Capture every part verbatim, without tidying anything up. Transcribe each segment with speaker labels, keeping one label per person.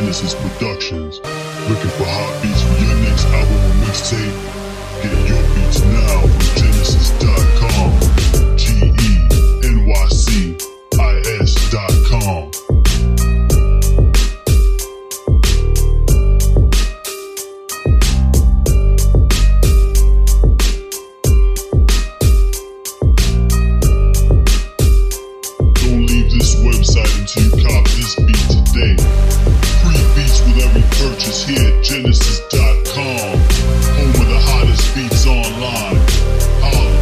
Speaker 1: Genesis Productions. Looking for hot beats for your next album or mixtape? Get your beats now from Genesis dot com. G E N Y C I S dot com. Don't leave this website until you cop this beat today. Free beats with every purchase here at Genesis dot com. Home of the hottest beats online. Holla.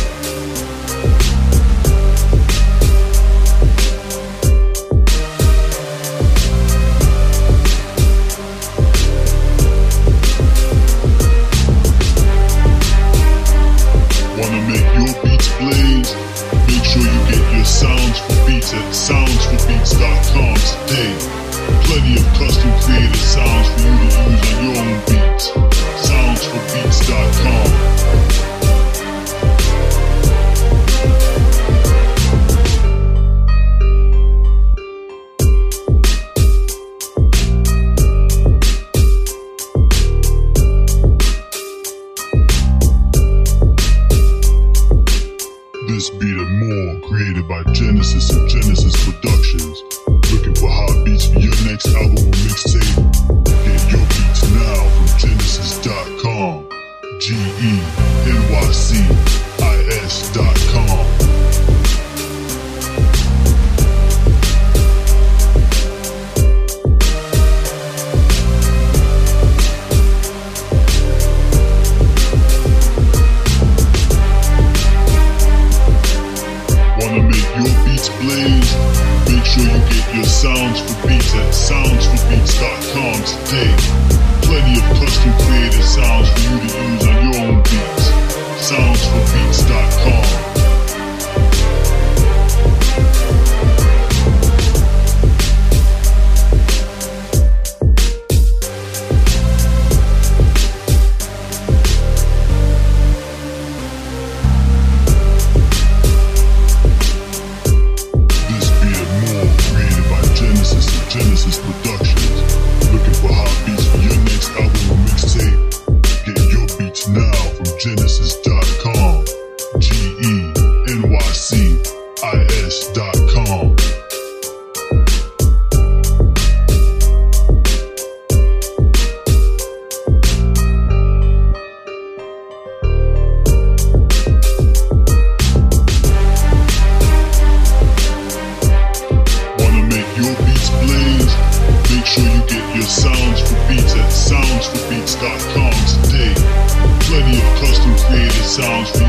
Speaker 1: Wanna make your beats blaze? Make sure you get your sounds for beats at sounds for beats dot com today. Plenty of custom created sounds for you to use on your own beats. sounds for beats dot com. This beat and more created by Genesis and Genesis Productions. Looking for hot beats for your next album or mixtape? Get your beats now from Genesis dot com. G E N Y C I S dot com. Wanna make your beats blaze? Make sure you get your sounds for beats at sounds for beats dot com today. Plenty of custom created sounds for you to use on your own beats. sounds for beats dot com. Genesis Productions. Looking for hot beats for your next album or mixtape? Get your beats now from Genesis dot com. G E N Y C I S dot com. Make sure you get your sounds for beats at sounds for beats dot com today. Plenty of custom created sounds for